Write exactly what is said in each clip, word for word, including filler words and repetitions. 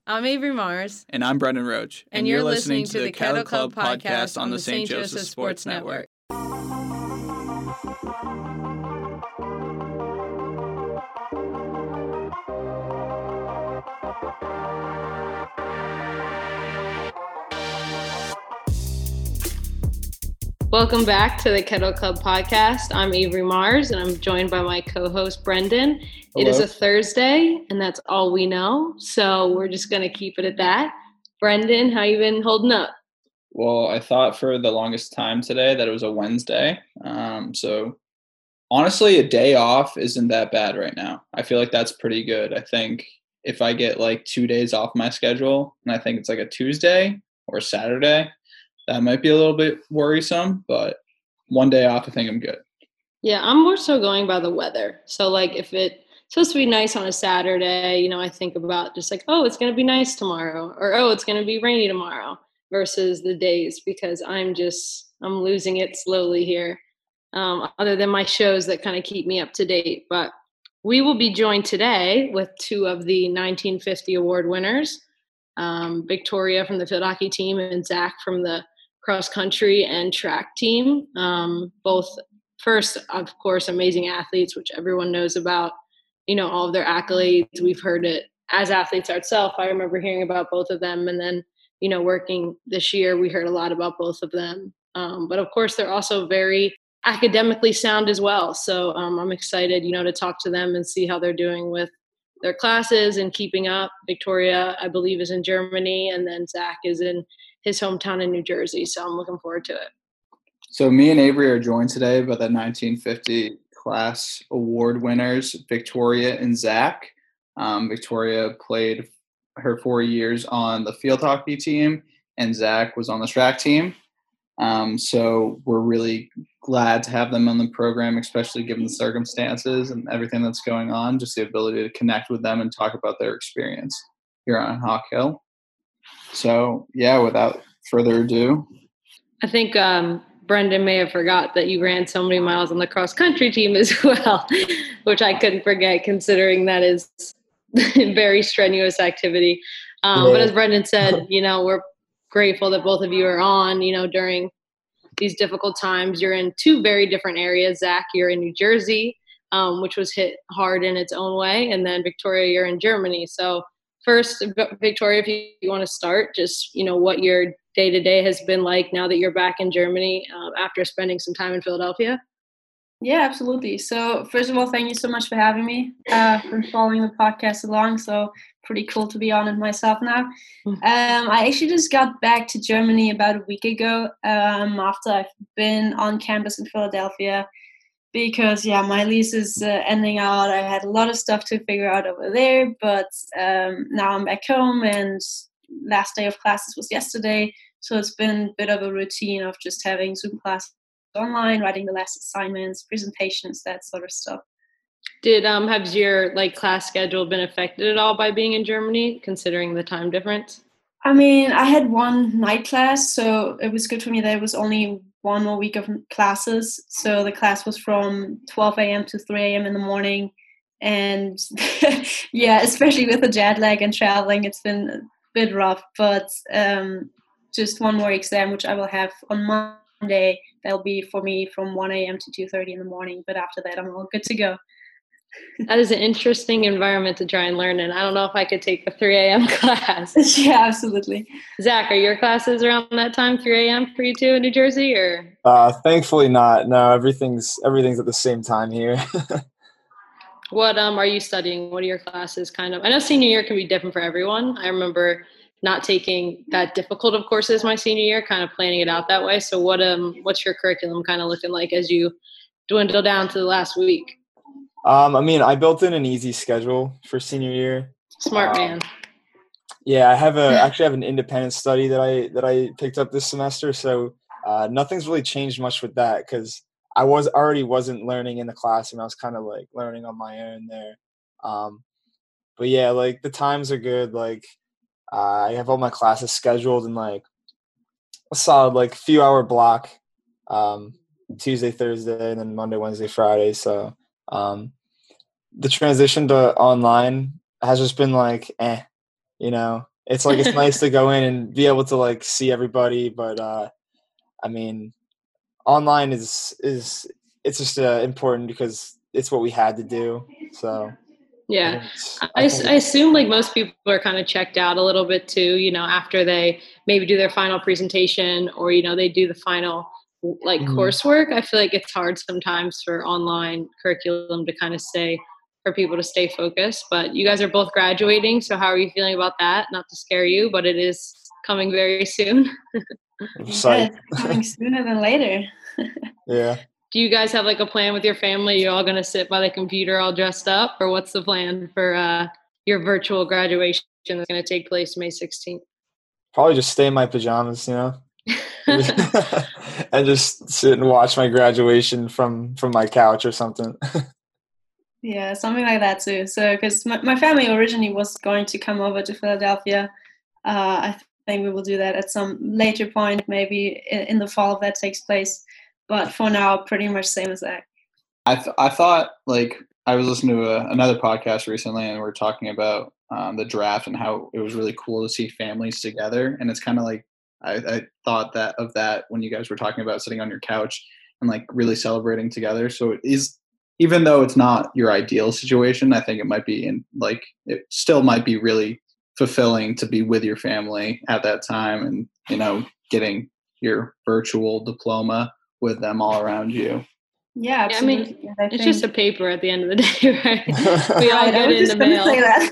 I'm Avery Mars. And I'm Brendan Roach. And, and you're, you're listening, listening to the Kettle Club podcast on the Saint Joseph Sports Network. Welcome back to the Kettle Club podcast. I'm Avery Mars, and I'm joined by my co-host, Brendan. Hello. It is a Thursday, and that's all we know, so we're just going to keep it at that. Brendan, how you been holding up? Well, I thought for the longest time today that it was a Wednesday. Um, so honestly, a day off isn't that bad right now. I feel like that's pretty good. I think if I get like two days off my schedule, and I think it's like a Tuesday or a Saturday, that might be a little bit worrisome, but one day off, I think I'm good. Yeah, I'm more so going by the weather. So like if it's supposed to be nice on a Saturday, you know, I think about just like, oh, it's going to be nice tomorrow, or oh, it's going to be rainy tomorrow, versus the days, because I'm just, I'm losing it slowly here, um, other than my shows that kind of keep me up to date. But we will be joined today with two of the nineteen fifty award winners, um, Victoria from the field hockey team and Zach from the cross country and track team. Um, both, first, of course, amazing athletes, which everyone knows about, you know, all of their accolades. We've heard it as athletes ourselves. I remember hearing about both of them. And then, you know, working this year, we heard a lot about both of them. Um, but of course, they're also very academically sound as well. So um, I'm excited, you know, to talk to them and see how they're doing with their classes and keeping up. Victoria, I believe, is in Germany, and then Zach is in his hometown in New Jersey. So I'm looking forward to it. So me and Avery are joined today by the nineteen fifty class award winners, Victoria and Zach. Um, Victoria played her four years on the field hockey team, and Zach was on the track team. Um, so we're really glad to have them on the program, especially given the circumstances and everything that's going on, just the ability to connect with them and talk about their experience here on Hawk Hill. So, yeah, without further ado. I think um, Brendan may have forgot that you ran so many miles on the cross-country team as well, which I couldn't forget considering that is very strenuous activity. Um, yeah. But as Brendan said, you know, we're grateful that both of you are on, you know, during these difficult times. You're in two very different areas. Zach, you're in New Jersey, um, which was hit hard in its own way. And then Victoria, you're in Germany. So first, Victoria, if you, you want to start, just, you know, what your day-to-day has been like now that you're back in Germany uh, after spending some time in Philadelphia. Yeah, absolutely. So first of all, thank you so much for having me. Uh, been following the podcast along, so pretty cool to be on it myself now. Um, I actually just got back to Germany about a week ago um, after I've been on campus in Philadelphia because, yeah, my lease is uh, ending out. I had a lot of stuff to figure out over there, but um, now I'm back home, and last day of classes was yesterday, so it's been a bit of a routine of just having Zoom classes online, writing the last assignments, presentations, that sort of stuff. Did um has your like class schedule been affected at all by being in Germany, considering the time difference? I mean, I had one night class, so it was good for me that it was only one more week of classes. So the class was from twelve a.m. to three a.m. in the morning. And yeah, especially with the jet lag and traveling, it's been a bit rough. But um, just one more exam, which I will have on Monday. That'll be for me from one a.m. to two thirty in the morning. But after that, I'm all good to go. That is an interesting environment to try and learn in. I don't know if I could take a three a.m. class. Yeah, absolutely. Zach, are your classes around that time, three a.m. for you too in New Jersey, or? Uh, thankfully not. No, everything's everything's at the same time here. What um are you studying? What are your classes kind of? I know senior year can be different for everyone. I remember not taking that difficult of courses my senior year, kind of planning it out that way. So what um what's your curriculum kind of looking like as you dwindle down to the last week? Um, I mean, I built in an easy schedule for senior year. Smart um, man. Yeah, I have a actually have an independent study that I that I picked up this semester. So uh, nothing's really changed much with that because I was already wasn't learning in the classroom. I was kind of like learning on my own there. Um, but yeah, like the times are good. Like uh, I have all my classes scheduled in like a solid like few hour block. Um, Tuesday, Thursday, and then Monday, Wednesday, Friday. So um, the transition to online has just been like, eh, you know, it's like it's nice to go in and be able to like see everybody, but uh, I mean, online is is it's just uh, important because it's what we had to do. So yeah, I, I, I, I assume like most people are kind of checked out a little bit too, you know, after they maybe do their final presentation or, you know, they do the final like mm-hmm. coursework. I feel like it's hard sometimes for online curriculum to kind of stay for people to stay focused, but you guys are both graduating. So how are you feeling about that? Not to scare you, but it is coming very soon. Yeah, it's coming sooner than later. Yeah. Do you guys have like a plan with your family? You're all going to sit by the computer all dressed up, or what's the plan for uh, your virtual graduation that's going to take place May sixteenth? Probably just stay in my pajamas, you know, and just sit and watch my graduation from, from my couch or something. Yeah, something like that too. So, because my, my family originally was going to come over to Philadelphia. Uh, I think we will do that at some later point, maybe in, in the fall if that takes place. But for now, pretty much same as that. I th- I thought like I was listening to a, another podcast recently, and we we're talking about um, the draft and how it was really cool to see families together. And it's kind of like I, I thought that of that when you guys were talking about sitting on your couch and like really celebrating together. So it is, even though it's not your ideal situation, I think it might be in like it still might be really fulfilling to be with your family at that time, and you know, getting your virtual diploma with them all around you. Yeah, absolutely. Yeah, I mean, I it's think, just a paper at the end of the day, right? We all right, get it in the mail.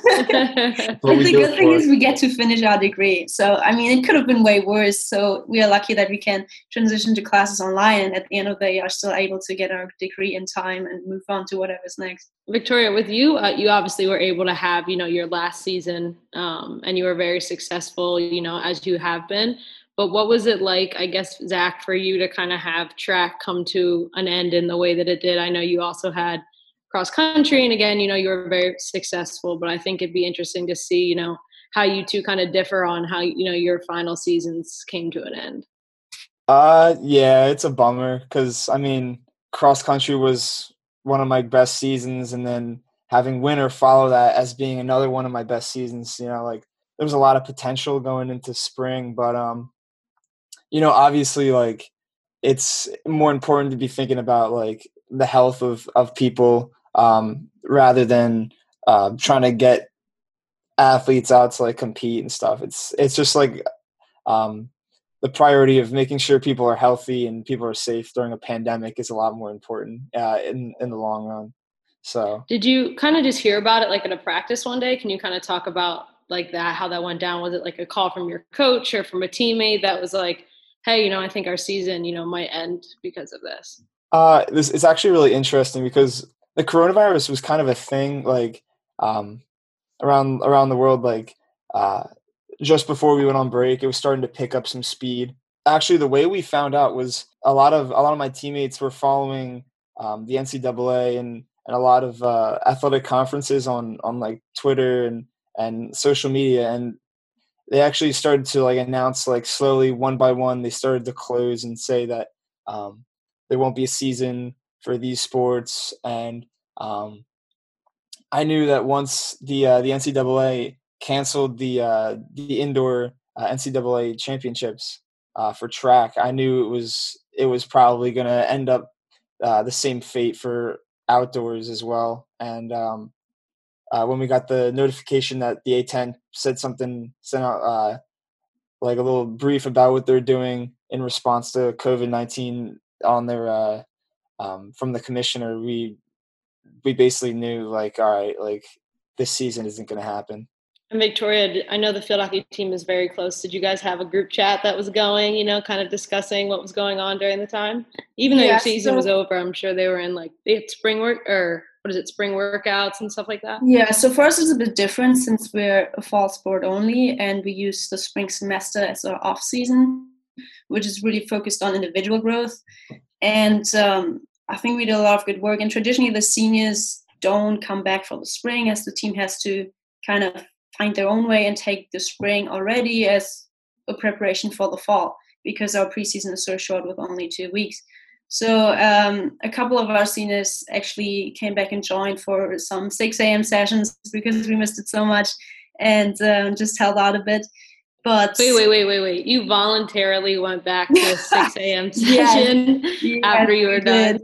But the good thing is we get to finish our degree. So, I mean, it could have been way worse. So we are lucky that we can transition to classes online, and at the end of the day are still able to get our degree in time and move on to whatever's next. Victoria, with you, uh, you obviously were able to have, you know, your last season um, and you were very successful, you know, as you have been. But what was it like, I guess, Zach, for you to kind of have track come to an end in the way that it did? I know you also had cross country, and again, you know, you were very successful, but I think it'd be interesting to see, you know, how you two kind of differ on how, you know, your final seasons came to an end. Uh, yeah, it's a bummer because, I mean, cross country was one of my best seasons, and then having winter follow that as being another one of my best seasons, you know, like there was a lot of potential going into spring, but, um, you know, obviously, like, it's more important to be thinking about, like, the health of, of people um, rather than uh, trying to get athletes out to, like, compete and stuff. It's it's just, like, um, the priority of making sure people are healthy and people are safe during a pandemic is a lot more important uh, in, in the long run. So did you kind of just hear about it, like, at a practice one day? Can you kind of talk about, like, that, how that went down? Was it, like, a call from your coach or from a teammate that was like, hey, you know, I think our season, you know, might end because of this? Uh, this it's actually really interesting because the coronavirus was kind of a thing, like um, around around the world. Like uh, just before we went on break, it was starting to pick up some speed. Actually, the way we found out was a lot of a lot of my teammates were following um, the N C double A and and a lot of uh, athletic conferences on on like Twitter and and social media, and they actually started to like announce like slowly one by one they started to close and say that um, there won't be a season for these sports. And um, I knew that once the uh, the N C double A canceled the uh, the indoor uh, N C double A championships uh, for track, I knew it was it was probably going to end up uh, the same fate for outdoors as well. And um, Uh, when we got the notification that the A ten said something, sent out uh, like a little brief about what they're doing in response to COVID nineteen on their uh, um, from the commissioner, we we basically knew like, all right, like this season isn't going to happen. And Victoria, I know the field hockey team is very close. Did you guys have a group chat that was going, you know, kind of discussing what was going on during the time? Even though yeah, your season so, was over, I'm sure they were in like they had spring work or what is it, spring workouts and stuff like that? Yeah, so for us it's a bit different since we're a fall sport only, and we use the spring semester as our off season, which is really focused on individual growth. And um, I think we did a lot of good work. And traditionally the seniors don't come back for the spring, as the team has to kind of find their own way and take the spring already as a preparation for the fall, because our preseason is so short with only two weeks. So um, a couple of our seniors actually came back and joined for some six a.m. sessions because we missed it so much. and um, just held out a bit. But wait, wait, wait, wait, wait! You voluntarily went back to a six a.m. session yes, yes, after you were done.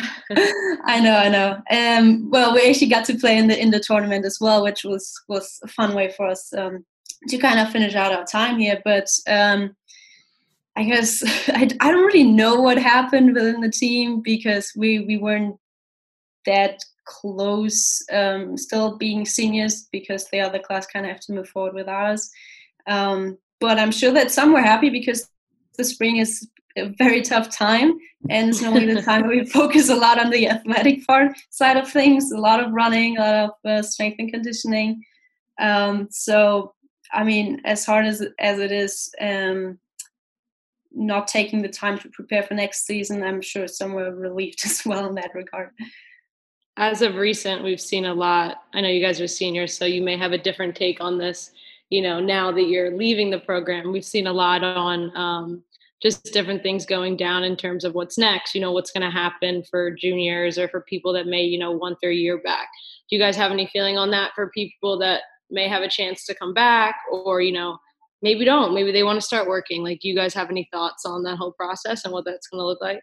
I know, I know. Um, well, we actually got to play in the in the tournament as well, which was was a fun way for us um, to kind of finish out our time here. But um, I guess I, I don't really know what happened within the team because we we weren't that close. Um, still being seniors because the other class kind of have to move forward with ours. Um, but I'm sure that some were happy because the spring is a very tough time, and it's normally the time where we focus a lot on the athletic part side of things, a lot of running, a lot of uh, strength and conditioning. Um, so, I mean, as hard as as it is, um, not taking the time to prepare for next season, I'm sure some were relieved as well in that regard. As of recent, we've seen a lot. I know you guys are seniors, so you may have a different take on this. You know, now that you're leaving the program, we've seen a lot on um, just different things going down in terms of what's next, you know, what's going to happen for juniors or for people that may, you know, want their year back. Do you guys have any feeling on that for people that may have a chance to come back or, you know, maybe don't, maybe they want to start working? Like, do you guys have any thoughts on that whole process and what that's going to look like?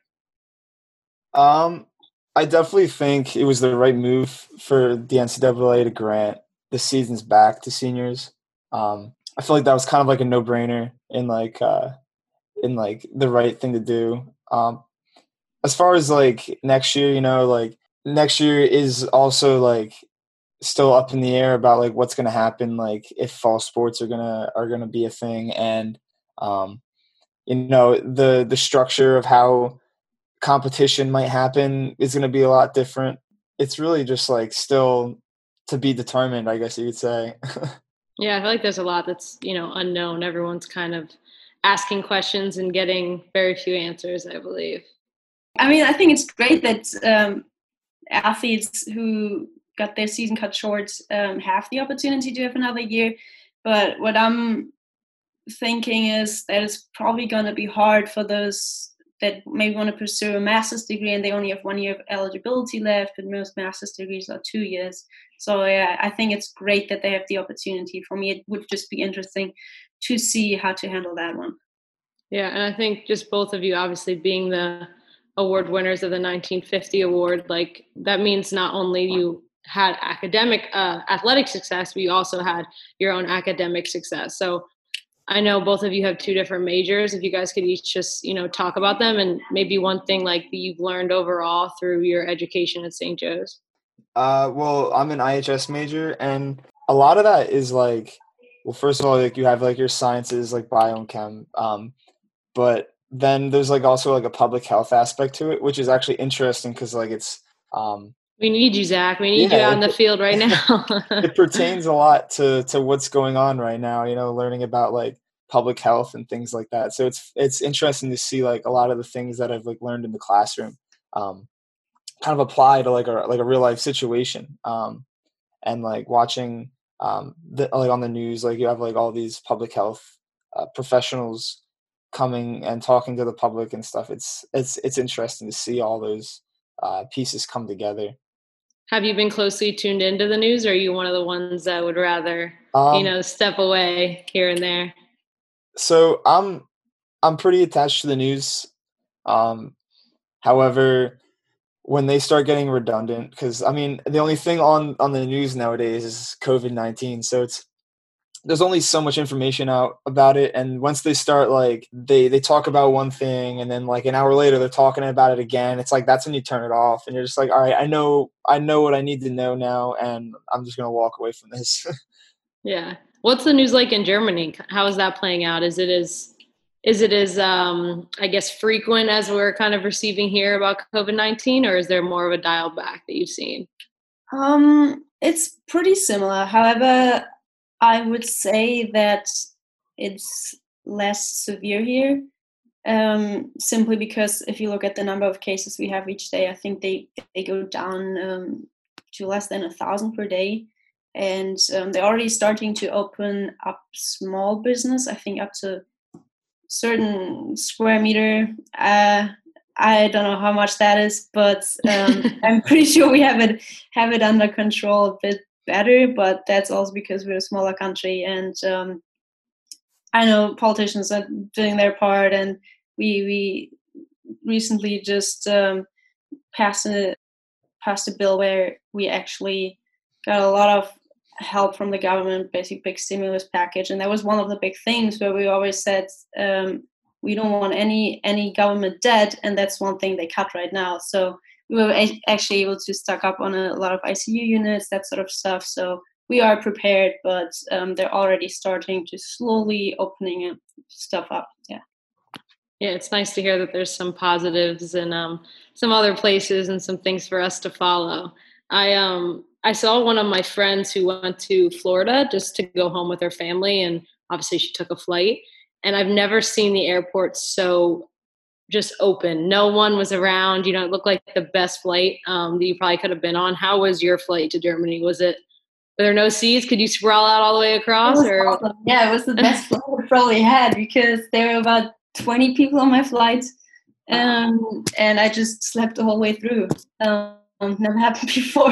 Um, I definitely think it was the right move for the N C double A to grant the seasons back to seniors. Um, I feel like that was kind of like a no-brainer in like uh, in like the right thing to do. Um, as far as like next year, you know, like next year is also like still up in the air about like what's going to happen, like if fall sports are gonna are gonna be a thing, and um, you know the the structure of how competition might happen is going to be a lot different. It's really just like still to be determined, I guess you could say. Yeah, I feel like there's a lot that's, you know, unknown. Everyone's kind of asking questions and getting very few answers, I believe. I mean, I think it's great that um, athletes who got their season cut short um, have the opportunity to have another year. But what I'm thinking is that it's probably going to be hard for those that maybe want to pursue a master's degree and they only have one year of eligibility left, but most master's degrees are two years. So yeah, I think it's great that they have the opportunity. For me, it would just be interesting to see how to handle that one. Yeah, and I think just both of you obviously being the award winners of the nineteen fifty award, like that means not only you had academic, uh, athletic success, but you also had your own academic success. So I know both of you have two different majors. If you guys could each just, you know, talk about them and maybe one thing like that you've learned overall through your education at Saint Joe's. Uh, well, I'm an I H S major, and a lot of that is like, well, first of all, like you have like your sciences, like bio and chem, um, but then there's like also like a public health aspect to it, which is actually interesting because like it's. Um, we need you, Zach. We need yeah, you out in the field right now. It pertains a lot to to what's going on right now. You know, learning about like public health and things like that. So it's it's interesting to see like a lot of the things that I've like learned in the classroom. Um, kind of apply to like a like a real life situation, um, and like watching um, the, like on the news, like you have like all these public health uh, professionals coming and talking to the public and stuff. It's it's it's interesting to see all those uh, pieces come together. Have you been closely tuned into the news, or are you one of the ones that would rather um, you know step away here and there? So I'm I'm pretty attached to the news. Um, however, when they start getting redundant, because I mean, the only thing on, on the news nowadays is COVID nineteen. So it's, there's only so much information out about it. And once they start like, they, they talk about one thing and then like an hour later, they're talking about it again. It's like, that's when you turn it off and you're just like, all right, I know, I know what I need to know now. And I'm just going to walk away from this. Yeah. What's the news like in Germany? How is that playing out? Is it as Is it as, um, I guess, frequent as we're kind of receiving here about COVID nineteen, or is there more of a dial back that you've seen? Um, it's pretty similar. However, I would say that it's less severe here, um, simply because if you look at the number of cases we have each day, I think they, they go down um, to less than a thousand per day. And um, they're already starting to open up small business, I think up to certain square meter. Uh, I don't know how much that is, but um, I'm pretty sure we have it have it under control a bit better, but that's also because we're a smaller country, and um, I know politicians are doing their part, and we we recently just um, passed a passed a bill where we actually got a lot of help from the government, basically big stimulus package, and that was one of the big things where we always said um, we don't want any any government debt, and that's one thing they cut right now. So we were a- actually able to stock up on a lot of I C U units, that sort of stuff. So we are prepared, but um, they're already starting to slowly opening stuff up. Yeah. Yeah, it's nice to hear that there's some positives and um, some other places and some things for us to follow. I um I saw one of my friends who went to Florida just to go home with her family, and obviously she took a flight. And I've never seen the airport so just open. No one was around. You know, it looked like the best flight um, that you probably could have been on. How was your flight to Germany? Was it were there no seats? Could you sprawl out all the way across? Or Awesome. Yeah, it was the best flight I probably had because there were about twenty people on my flight, um, and I just slept the whole way through. Um, never happened before.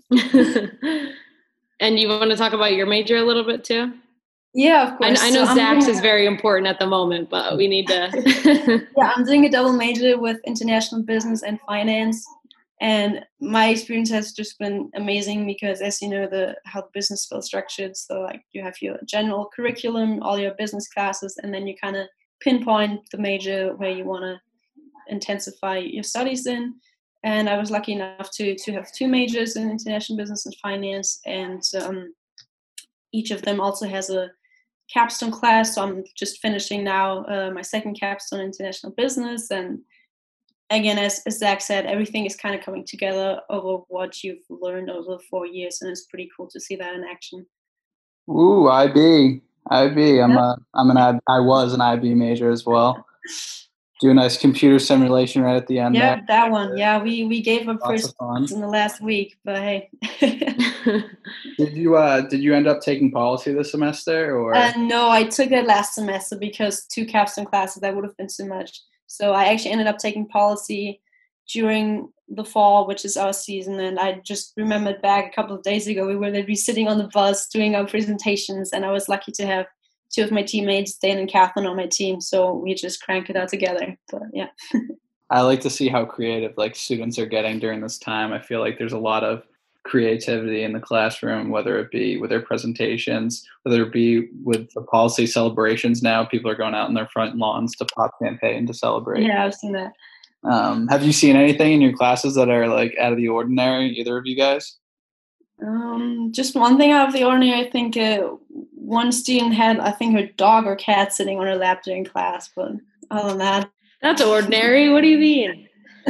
And you want to talk about your major a little bit too? Yeah, of course. I, I know so Zach's is very important at the moment, but we need to. Yeah, I'm doing a double major with international business and finance. And my experience has just been amazing because, as you know, the how the business school is structured. So, like, you have your general curriculum, all your business classes, and then you kind of pinpoint the major where you want to intensify your studies in. And I was lucky enough to to have two majors in international business and finance, and um, each of them also has a capstone class. So I'm just finishing now uh, my second capstone in international business, and again, as, as Zach said, everything is kind of coming together over what you've learned over four years, and it's pretty cool to see that in action. Ooh, I B, I B. I'm Yep. a, I'm an, I, I was an I B major as well. Do a nice computer simulation right at the end Yeah, there. that one. Yeah, we we gave up Lots first of fun. in the last week, but hey. Did you, uh, did you end up taking policy this semester, or? Uh, no, I took that last semester because two capstone classes, that would have been too much. So I actually ended up taking policy during the fall, which is our season. And I just remembered back a couple of days ago, we were literally sitting on the bus doing our presentations, and I was lucky to have two of my teammates, Dan and Catherine, on my team. So we just cranked it out together. But yeah. I like to see how creative like students are getting during this time. I feel like there's a lot of creativity in the classroom, whether it be with their presentations, whether it be with the policy celebrations. Now people are going out on their front lawns to pop champagne to celebrate. Yeah, I've seen that. Um, have you seen anything in your classes that are like out of the ordinary, either of you guys? Um, just one thing out of the ordinary. I think uh, one student had, I think, her dog or cat sitting on her lap during class. But other than that, that's ordinary. What do you mean?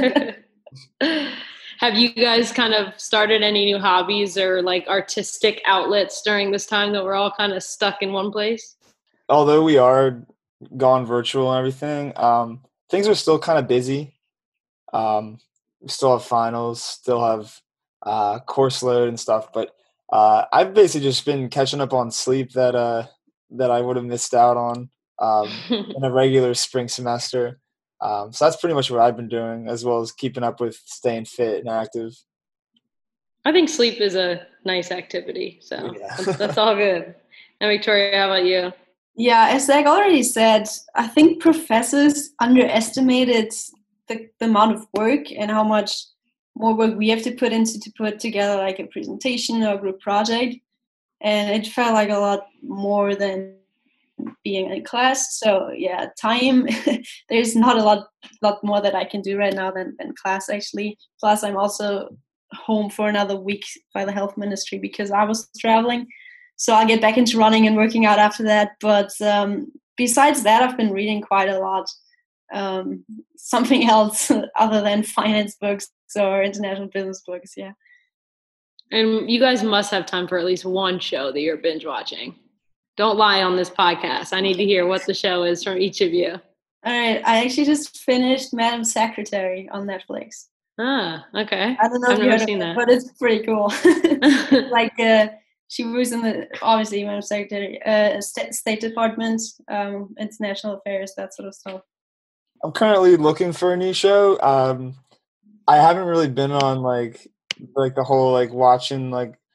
Have you guys kind of started any new hobbies or like artistic outlets during this time that we're all kind of stuck in one place? Although we are gone virtual and everything, um, things are still kind of busy. Um, we still have finals, still have uh, course load and stuff, but uh, I've basically just been catching up on sleep that uh, that I would have missed out on um, in a regular spring semester. Um, so that's pretty much what I've been doing, as well as keeping up with staying fit and active. I think sleep is a nice activity, so Yeah. that's, that's all good. And Victoria, how about you? Yeah, as Zach already said, I think professors underestimated the, the amount of work and how much more work we have to put into to put together like a presentation or a group project. And it felt like a lot more than being in class. So yeah, time, there's not a lot lot more that I can do right now than, than class actually. Plus I'm also home for another week by the health ministry because I was traveling. So I'll get back into running and working out after that. But um, besides that, I've been reading quite a lot. Um, something else other than finance books or international business books, yeah. And you guys must have time for at least one show that you're binge watching. Don't lie on this podcast. I need to hear what the show is from each of you. All right. I actually just finished Madam Secretary on Netflix. Ah, okay. I don't know I've if you never heard seen of it, that. but it's pretty cool. like uh, she was in the, obviously, Madam Secretary, uh, State, State Department, um, international affairs, that sort of stuff. I'm currently looking for a new show. Um, I haven't really been on like like the whole like watching like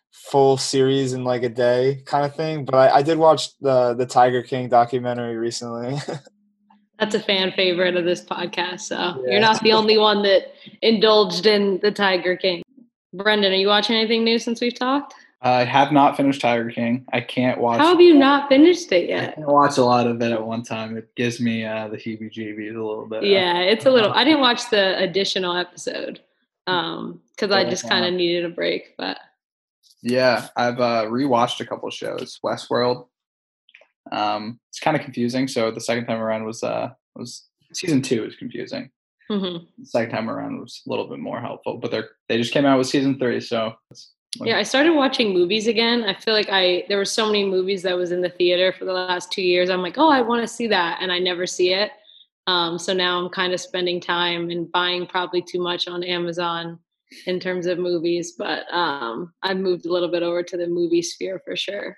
full series in like a day kind of thing. But I, I did watch the the Tiger King documentary recently. That's a fan favorite of this podcast, so Yeah. you're not the only one that indulged in the Tiger King. Brendan, are you watching anything new since we've talked? I have not finished Tiger King. I can't watch. How have you not finished it I yet? can't watch a lot of it at one time. It gives me uh, the heebie-jeebies a little bit. Yeah, it's a little. I didn't watch the additional episode um, because I just kind of needed a break. But yeah, I've uh, rewatched a couple of shows. Westworld. Um, it's kind of confusing. So the second time around was uh was season two is confusing. mm-hmm. The second time around was a little bit more helpful. But they're they just came out with season three, so. It's, Yeah, I started watching movies again. I feel like I there were so many movies that was in the theater for the last two years. I'm like, oh, I want to see that, and I never see it. Um, so now I'm kind of spending time and buying probably too much on Amazon in terms of movies. But um, I've moved a little bit over to the movie sphere for sure.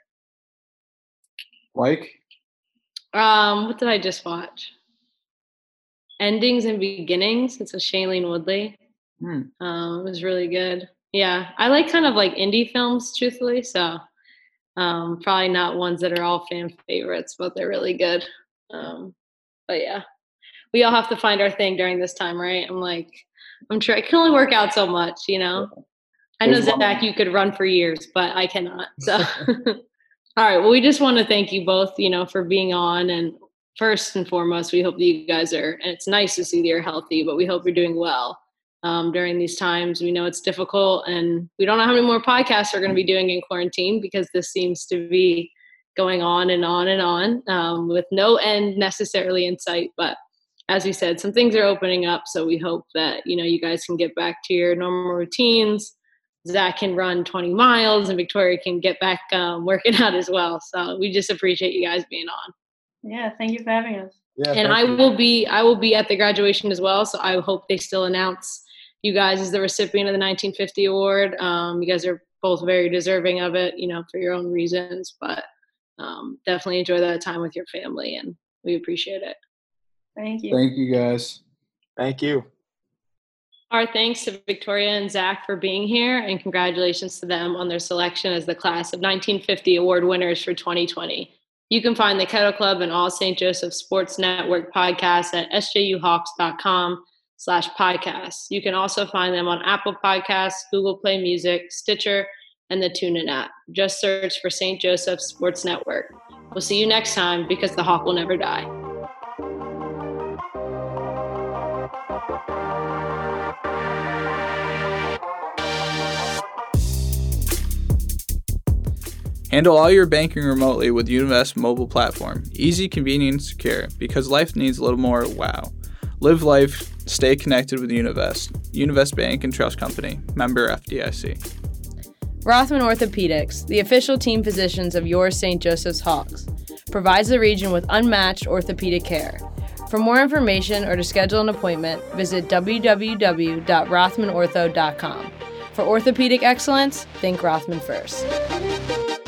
Like? Um, what did I just watch? Endings and Beginnings. It's with Shailene Woodley. Hmm. Um, it was really good. Yeah, I like kind of like indie films, truthfully. So um, probably not ones that are all fan favorites, but they're really good. Um, but yeah, we all have to find our thing during this time, right? I'm like, I'm sure I can only work out so much, you know. I know, Zach, you could run for years, but I cannot. So, all right. Well, we just want to thank you both, you know, for being on. And first and foremost, we hope that you guys are, and it's nice to see that you're healthy, but we hope you're doing well. Um, during these times. We know it's difficult, and we don't know how many more podcasts we're going to be doing in quarantine because this seems to be going on and on and on um, with no end necessarily in sight. But as we said, some things are opening up, so we hope that, you know, you guys can get back to your normal routines. Zach can run twenty miles, and Victoria can get back um, working out as well. So we just appreciate you guys being on. Yeah, thank you for having us. Yeah, and I you. will be I will be at the graduation as well. So I hope they still announce you guys as the recipient of the nineteen fifty award. Um, you guys are both very deserving of it, you know, for your own reasons, but um, definitely enjoy that time with your family, and we appreciate it. Thank you. Thank you, guys. Thank you. Our thanks to Victoria and Zach for being here, and congratulations to them on their selection as the class of nineteen fifty award winners for twenty twenty. You can find the Kettle Club and all Saint Joseph Sports Network podcasts at s j u hawks dot com slash podcasts. You can also find them on Apple Podcasts, Google Play Music, Stitcher, and the TuneIn app. Just search for Saint Joseph Sports Network. We'll see you next time, because the Hawk will never die. Handle all your banking remotely with Univest mobile platform. Easy, convenient, and secure, because life needs a little more wow. Live life, stay connected with Univest. Univest Bank and Trust Company, member F D I C. Rothman Orthopedics, the official team physicians of your Saint Joseph's Hawks, provides the region with unmatched orthopedic care. For more information or to schedule an appointment, visit w w w dot rothman ortho dot com. For orthopedic excellence, think Rothman first.